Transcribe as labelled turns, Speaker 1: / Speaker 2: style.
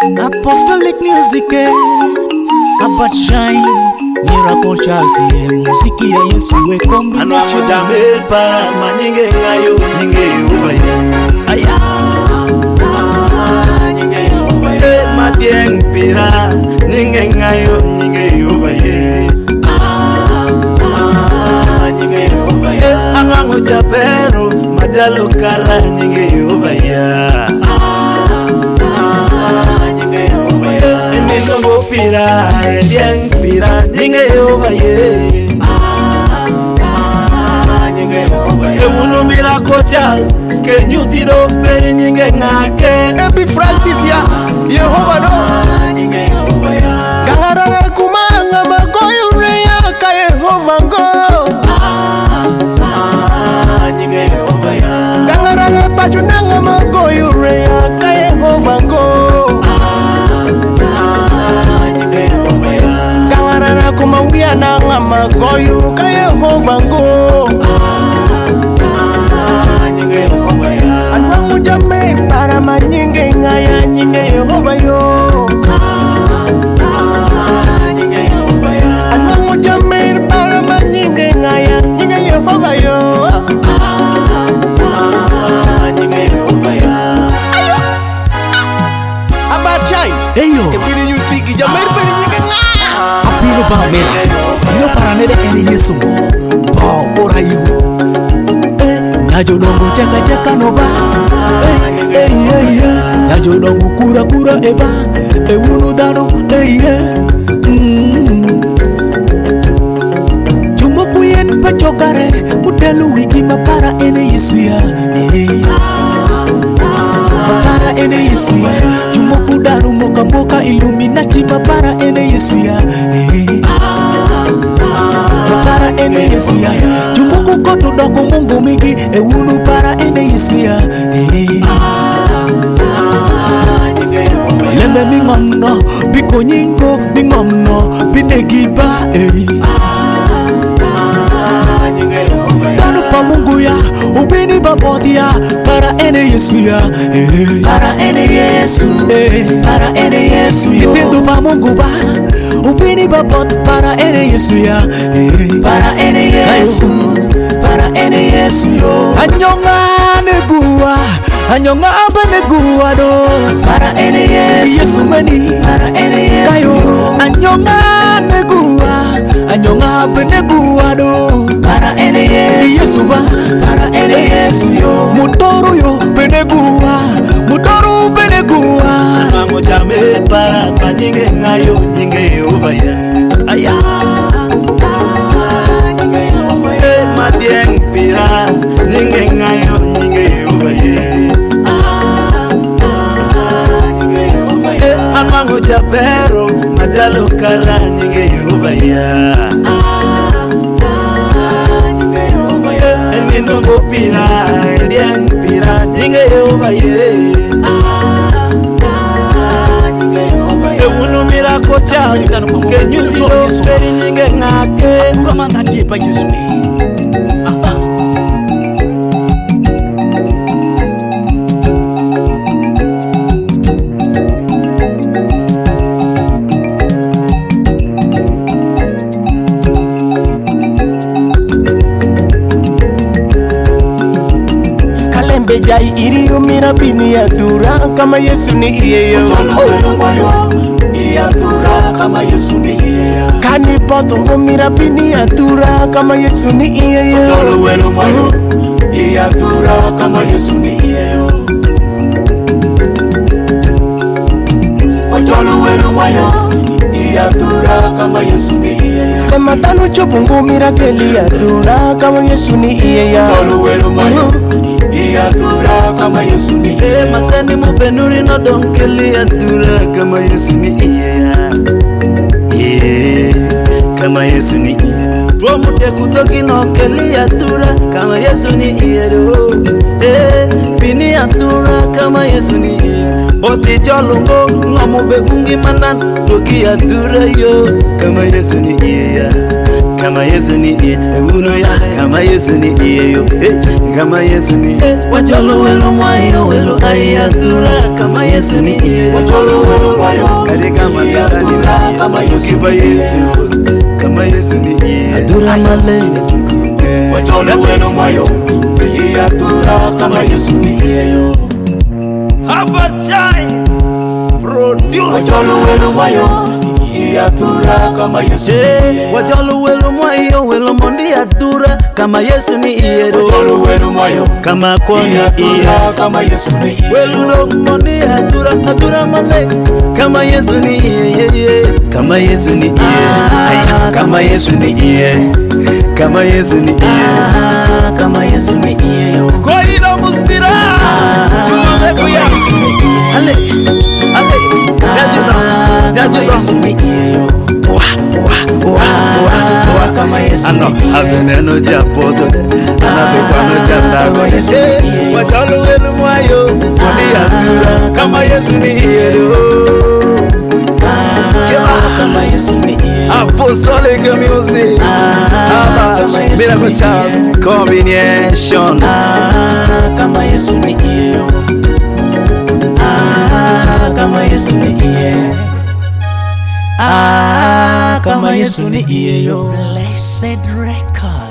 Speaker 1: Apostolic music, Abad Shine, Miracle Charles, muziki ya Yesu we combination.
Speaker 2: Anwa mujamel para manyinge ngayo, nyinge ubaye. Aya, nyinge ubaye. Madieng pira, nyinge ngayo, nyinge ubaye. Nyinge ubaye. Anwa mujabero, majalo kala, nyinge ubaye. Ningo pira, dieng pira, nyinge ubaye. Ewuno Miracle Charles, que nyutiro peri nyinge ngake.
Speaker 3: Epi Francis ya, Yehova no. Gangarara kumanga magoyo reya ka Yehova ngo. Gangarara pachunanga magoyo reya ka Yehova ngo. Gangarara kumawia nanga magoyo ka Yehova ngo. Anwangu jame para manyinge ngaya nyinge Yehova yo. Anwangu jame para manyinge ngaya nyinge Yehova yo. Abachai
Speaker 1: Eyo,
Speaker 3: ebiri nyutiki jame para nyinge ngaya.
Speaker 1: apilo ba mera, nyo paranere ene Yesu mo, ba ora yu. Najodongo chaka chaka no ba, najodongo kura kura eba, ewuno dano, Jumo kuyen pachokare, mutelu wiki mapara ene Yesu ya, mapara ene Yesu ya, jumo kudaru moka moka Illuminati mapara ene Yesu ya, mapara ene Yesu ya, jumo kukoto doko Mungu migi, ewunu para ene Yesu ya, Lembe mingono, biko nyingo, mingono, binegiba, Danu pa Mungu ya, ubini babodi ya, para ene Yesu ya, para ene Yesu, para ene Yesu yo. Itindu pa Mungu ba, ubini babodi para ene Yesu ya, para ene Yesu, para ene Yesu yo. Anyonga negua, anyonga abanegua do, para ene Yesu mani, para ene Yesu yo. Anyonga negua, anyonga abanegua do, para ene Yesu ba, para ene Yesu yo. Mutoro yo benegua, mutoro benegua.
Speaker 2: Anwa mujamel para manyinge ngayo, nyinge ubaye. Aya, madieng pira, nyinge ngayo, nyinge ubaye. Anwa mujabero, majalo kala, nyinge ubaye. Ningo pira, dieng pira, nyinge ubaye. Ewuno Miracle Charles, que nyutiro peri nyinge ngake.
Speaker 1: Pura mandati pa Yesu ni.
Speaker 3: Kalembe jai iri umira bini ya dura kama Yesu ni iye yo.
Speaker 2: Iyadura kama Yesu ni iye.
Speaker 3: Kani potongo mira bini ya dura kama Yesu ni iye yo.
Speaker 2: Tolo welo mayo, iyadura kama Yesu ni iye. Tolo welo mayo, iyadura kama Yesu ni iye.
Speaker 3: Le matano chobungu mira keli ya dura kama Yesu ni iye ya.
Speaker 2: Tolo welo mayo, iyadura kama Yesu ni iye. Maseni mubenuri no donkeli iyadura kama Yesu ni iye. Kama Yesu ni iye. Tuo mute kutoki no keli iyadura kama Yesu ni iye do. Bini iyadura kama Yesu ni iye. Boti jolungo ngamu begungi manan toki iyadura yo kama Yesu ni iye. kama Yesu ni iye uno ya kama Yesu ni iye yo kama Yesu ni wajolo welo mwayo welo ayadura kama Yesu ni iye wajolo welo mwayo kare kama sara ni kama Yesu kiba Yesu kama Yesu ni iye adura male wajolo welo mwayo ayadura kama Yesu ni iye yo Habachai produce wajolo welo mwayo Atura kama Yesu wajalo welo mwayo welo mondi atura kama Yesu ni iye wajalo welo mwayo kama kwani iye kama Yesu ni iye welo do mondi atura malek kama Yesu ni iye kama Yesu ni iye kama Yesu ni iye kama Yesu ni iye kama Yesu ni iye koira musira jumame kuya ale Najuna Yesu ni iye kama Yesu ni iye aveneno japoto anapekwano jatago wajalo welu mwayo Mondi atura kama Yesu ni iye kama Yesu ni iye Apostolic music Miracle Chance combination kama Yesu ni iye kama Yesu ni iye kama Yesu ni iye yo Blessed Record